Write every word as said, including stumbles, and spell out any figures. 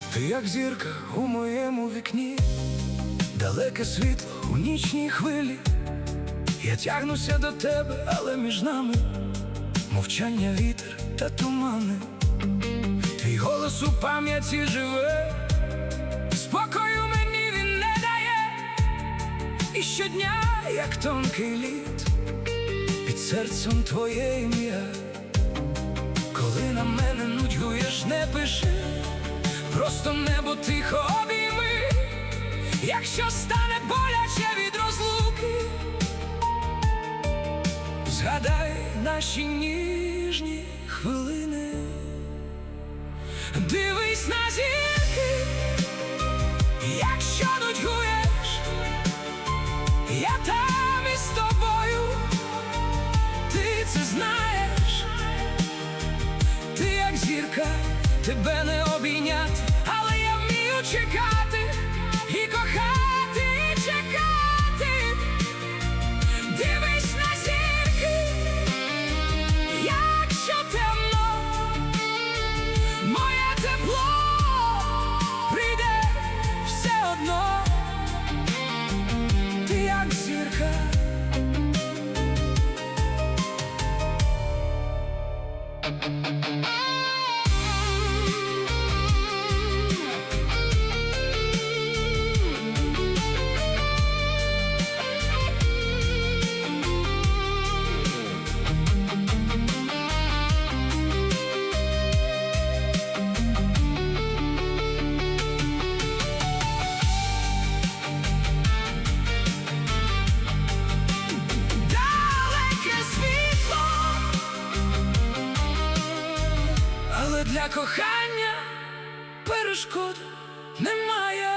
Ти як зірка у моєму вікні, далеке світло у нічній хвилі. Я тягнуся до тебе, але між нами мовчання, вітер та тумани. Твій голос у пам'яті живе, спокою мені він не дає. І щодня, як тонкий лід, під серцем твоє ім'я. Коли на мене нудьгуєш, не пиши, просто небо тихо обійми. Якщо стане боляче від розлуки, згадай наші ніжні хвилини. Дивись на зірки, якщо нудьгуєш, я там із тобою. Ти це знаєш, ти як зірка, тебе не обійняти, але я вмію чекати і кохати, і чекати. Дивись на зірки, якщо темно, моє тепло прийде все одно. Ти як зірка. Для кохання перешкод немає.